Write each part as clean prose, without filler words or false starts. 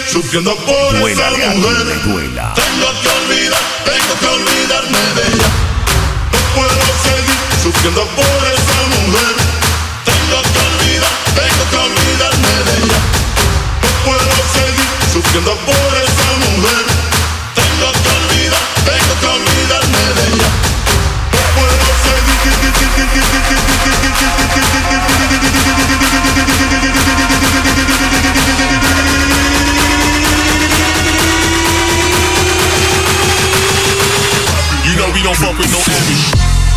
sufriendo por esa mujer. Duela. Tengo que olvidarme de ella. No puedo seguir sufriendo por esa mujer. Tengo que olvidarme de ella. No puedo seguir sufriendo por esa mujer. Tengo que olvidarme de ella. No puedo seguir. You know we don't fuck with no average.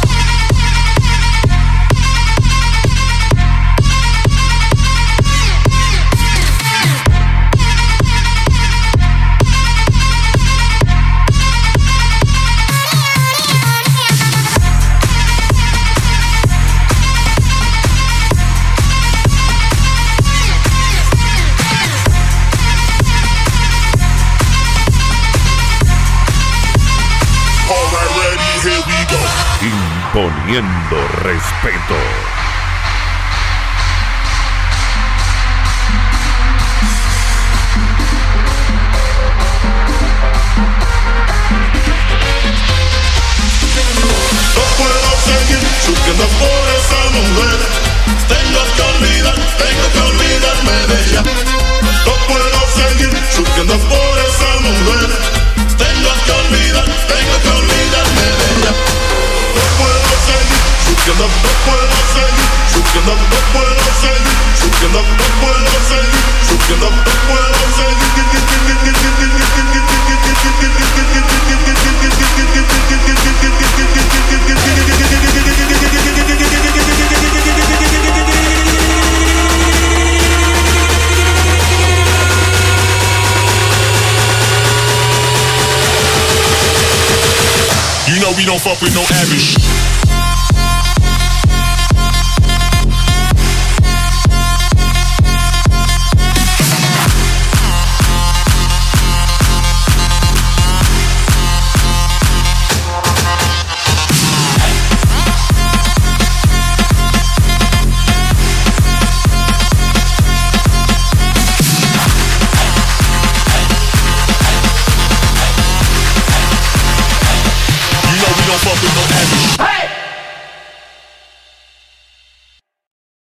Imponiendo respeto. No puedo seguir sufriendo por esa mujer. Tengo que olvidarme de ella. No puedo seguir sufriendo por esa mujer. Tengo que olvidarme de ella. No puedo seguir sufriendo, no puedo seguir sufriendo, no puedo seguir sufriendo, no puedo seguir sufriendo, no puedo You know we don't fuck with no average.